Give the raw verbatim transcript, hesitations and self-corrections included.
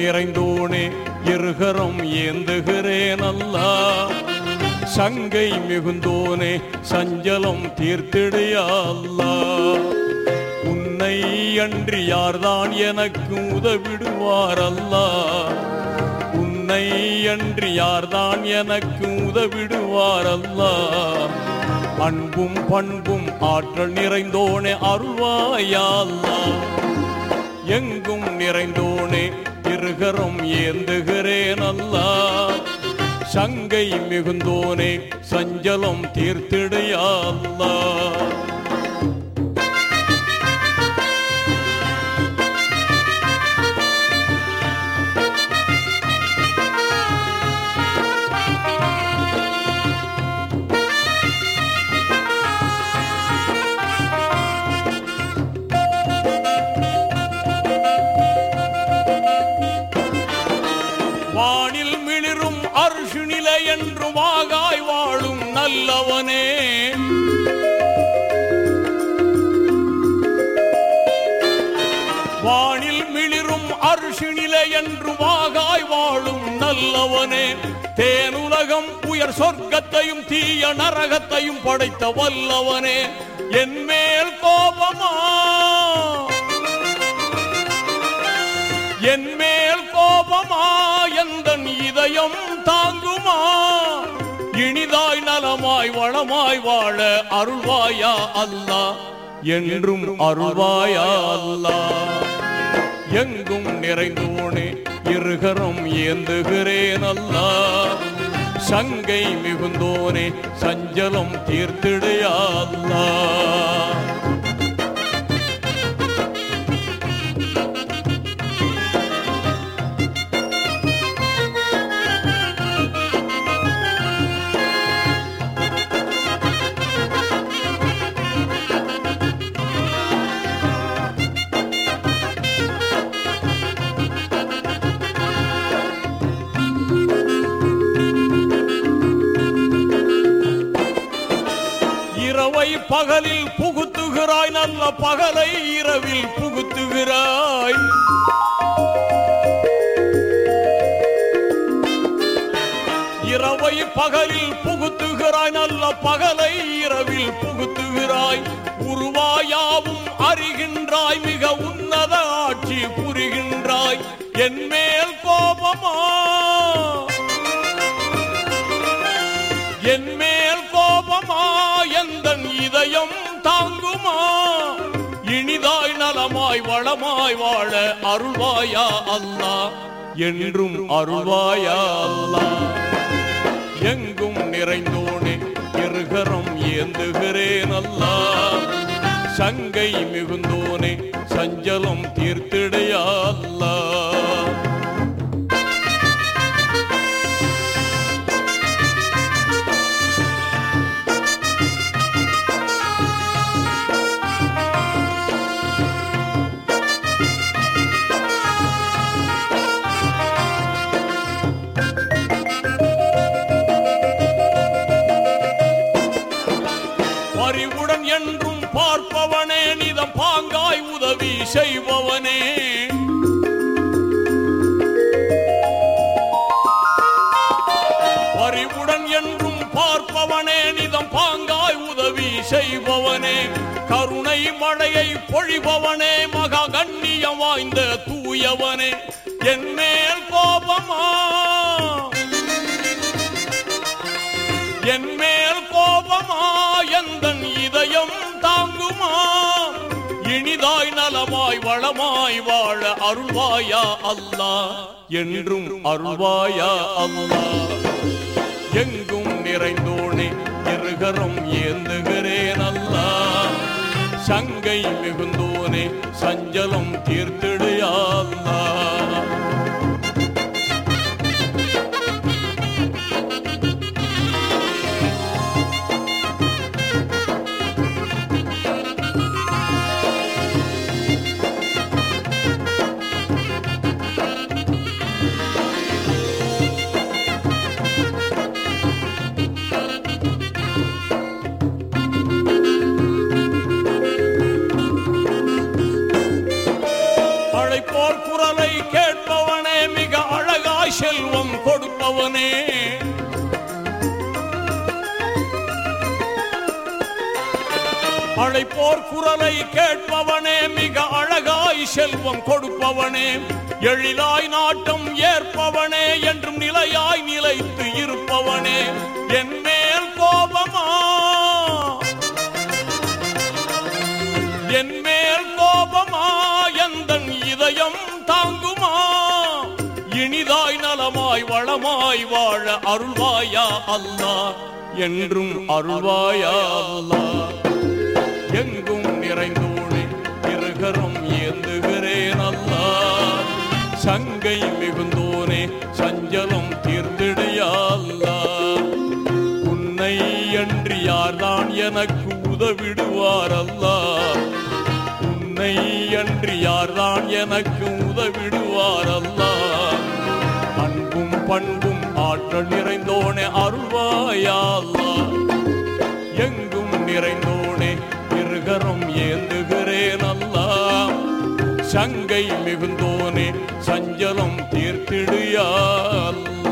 நிறைந்தோனே இருகரம் ஏந்துகிறேன் அல்லா. சங்கை மிகுந்தோனே சஞ்சலம் தீர்த்திடையா அல்லா. உன்னை அன்றி யார்தான் எனக்கு உதவிடுவார் அல்லா. உன்னை அன்றி யார்தான் எனக்கு உதவிடுவார் அல்லா. அன்பும் பண்பும் ஆற்றல் நிறைந்தோனே அருள்வாயா அல்லா. எங்கும் நிறைந்தோனே இருகரம் ஏந்துகிறேன் அல்லா. சங்கை மிகுந்தோனே சஞ்சலம் தீர்த்திடையா அல்லா. வானில் மிளிரும் அர்ஷு நிலை என்று வாகாய் வாழும் நல்லவனே. வானில் மிளிரும் அர்ஷு நிலை என்று வாகாய் வாழும் நல்லவனே. தேனுலகம் உயர் சொர்க்கத்தையும் தீய நரகத்தையும் படைத்த வல்லவனே. என் மேல் கோபமா என் மேல் கோபமா எந்தன் இதயம் தாங்குமா. இனிதாய் நலமாய் வளமாய் வாழ அருள்வாயா அல்லா. என்றும் அருள்வாயா அல்லா. எங்கும் நிறைந்தோனே இருகரம் ஏந்துகிறேன் அல்லா. சங்கை மிகுந்தோனே சஞ்சலம் தீர்த்திடையா அல்லா. இரவை பகலில் புகுத்துகிறாய், நல்ல பகலை இரவில் புகுத்துகிறாய். இரவை பகலில் புகுத்துகிறாய், நல்ல பகலை இரவில் புகுத்துகிறாய். உருவாயாவும் அறிகின்றாய், மிக உன்னத ஆட்சி புரிகின்றாய். என் மேல் கோபமா என் மேல் கோபமா எந்தன் இதயம் தாங்குமா. இனிதாய் நலமாய் வளமாய் வாழ அருள்வாயா அல்லா. என்றும் அருள்வாயா அல்லா. எங்கும் நிறைந்தோனே இருகரம் ஏந்துகிறேன் அல்லா. சங்கை மிகுந்தோனே சஞ்சலம் தீர்த்திடையா அல்லா. பரிவுடன் என்றும் பார்ப்பவனே, நிதம் பாங்காய் உதவி செய்பவனே. பரிவுடன் என்றும் பார்ப்பவனே, நிதம் பாங்காய் உதவி செய்பவனே. கருணை மழையை பொழிபவனே, மகா கண்ணியம் வாய்ந்த தூயவனே. என் மேல் கோபமா என் மேல் கோபமா எந்தன் இதயம் தாங்குமா. இனிதாய் நலமாய் வளமாய் வாழ அருள்வாயா அல்லா. என்றும் அருள்வாயா அல்லா. எங்கும் நிறைந்தோனே இருகரம் ஏந்துகிறேன் அல்லா. சங்கை மிகுந்தோனே சஞ்சலம் தீர்த்திடையா அல்லா. அழைப்போர் குரலை கொடுப்பவனே, அழைப்போர் குரலை கேட்பவனே, மிக அழகாய் செல்வம் கொடுப்பவனே, எழிலாய் நாட்டம் ஏற்பவனே, என்றும் நிலையாய் நிலைத்து இருப்பவனே, என் மேல் கோபமா என் மேல் கோபமா எந்தன் இதயம் தாங்குமா, இனிதாய் நலமாய் வளமாய் வாழ அருள்வாயா அல்லாஹ், என்றும் அருள்வாயா அல்லாஹ். எங்கும் நிறைந்தோனே இருகரம் ஏந்துகிறேன் அல்லாஹ், சங்கை மிகுந்தோனே சஞ்சலம் தீர்ந்திடையா அல்லாஹ். உன்னை அன்றி யார்தான் எனக்கு உதவிடுவார் அல்லாஹ், உன்னை அன்றி யார்தான் எனக்கு உதவிடுவார் அல்லாஹ். அன்பும் பண்பும் ஆற்றல் நிறைந்தோனே அருள்வாயா அல்லாஹ், எங்கும் நிறைந்தோனே இருகரம் ஏந்துகிறேன் அல்லாஹ், சங்கை மிகுந்தோனே சஞ்சலம் தீர்த்திடுயா அல்லாஹ்.